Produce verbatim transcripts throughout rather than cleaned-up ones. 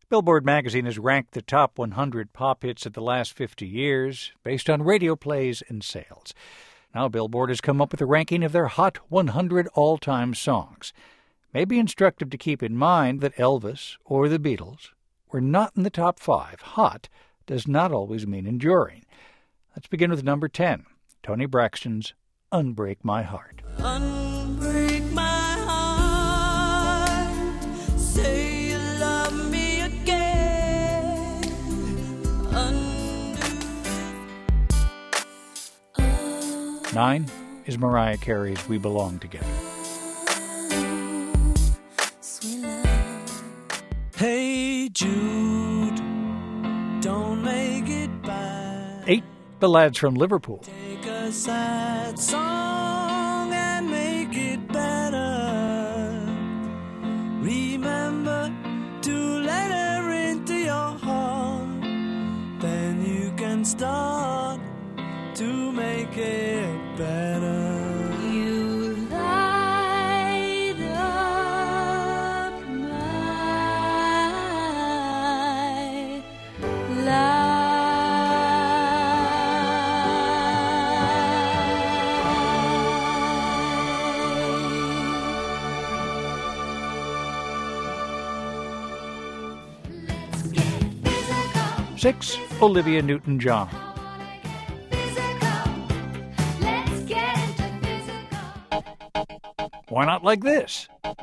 Billboard magazine has ranked the top one hundred pop hits of the last fifty years based on radio plays and sales. Now Billboard has come up with a ranking of their Hot one hundred all-time songs. It may be instructive to keep in mind that Elvis or the Beatles were not in the top five. Hot does not always mean enduring. Let's begin with number ten, Toni Braxton's Unbreak My Heart. Unbreak my heart, say you love me again. Undo. Uh, Nine is Mariah Carey's We Belong Together. Hey Jude, don't make it bad. Eight, The Lads from Liverpool. Take a sad song and make it better. Remember to let her into your heart. Then you can start to make it better. You light up my life. Six, Olivia Newton-John. Why not like this?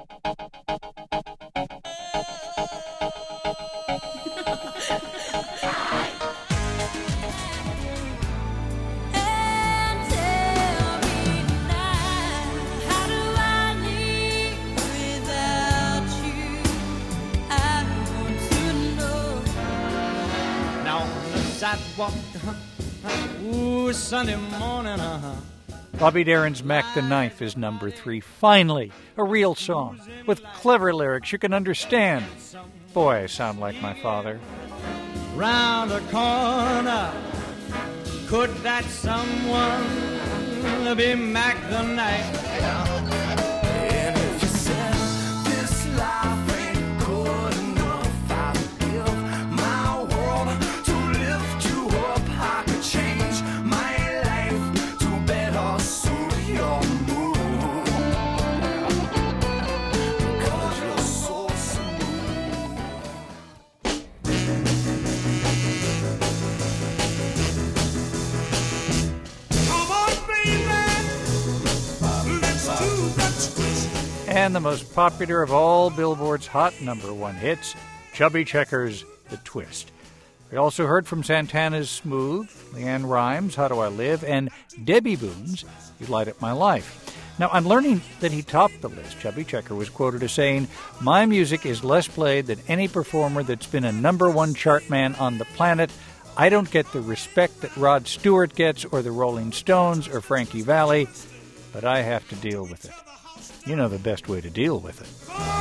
Sidewalk, uh-huh. Ooh, Sunday morning, uh-huh. Bobby Darin's Mac the Knife is number three. Finally, a real song with clever lyrics you can understand. Boy, I sound like my father. Round the corner, could that someone be Mac the Knife? And if you said this life ain't good enough, I'll give my world to lift you up. I could change my life to better suit your mood, because you're so smooth. Come on, baby, let's do the twist. And the most popular of all Billboard's hot number one hits, Chubby Checker's The Twist. We also heard from Santana's Smooth, Leanne Rimes' How Do I Live, and Debbie Boone's You Light Up My Life. Now, I'm learning that he topped the list. Chubby Checker was quoted as saying, "My music is less played than any performer that's been a number one chart man on the planet. I don't get the respect that Rod Stewart gets or the Rolling Stones or Frankie Valli, but I have to deal with it." You know the best way to deal with it.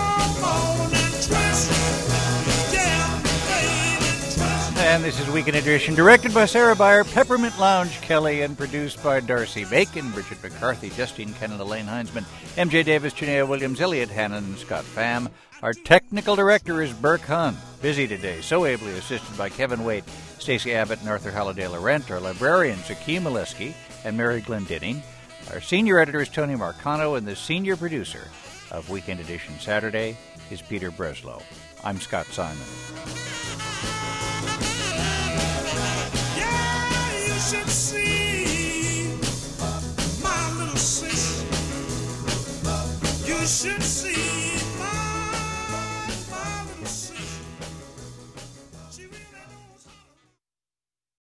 And this is Weekend Edition, directed by Sarah Byer, Peppermint Lounge Kelly, and produced by Darcy Bacon, Bridget McCarthy, Justine Canada, Lane Heinzman, M J Davis, Janaea Williams, Elliot Hannon, and Scott Pham. Our technical director is Burke Hunn, busy today, so ably assisted by Kevin Waite, Stacey Abbott, and Arthur Halliday Laurent. Our librarians, Akeem Oleski and Mary Glendinning. Our senior editor is Tony Marcano, and the senior producer of Weekend Edition Saturday is Peter Breslow. I'm Scott Simon. Yeah, you should see my little sis. You should